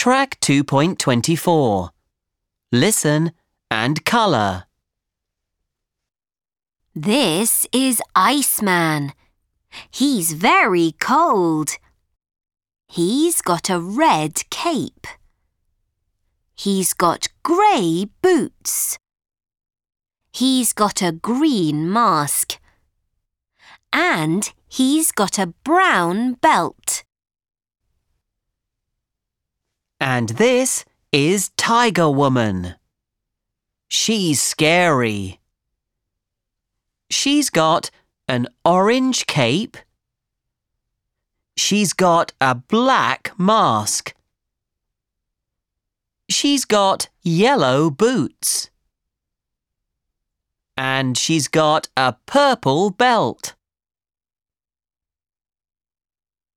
Track 2.24. Listen and colour. This is Iceman. He's very cold. He's got a red cape. He's got grey boots. He's got a green mask. And he's got a brown belt. And this is Tiger Woman. She's scary. She's got an orange cape. She's got a black mask. She's got yellow boots. And she's got a purple belt.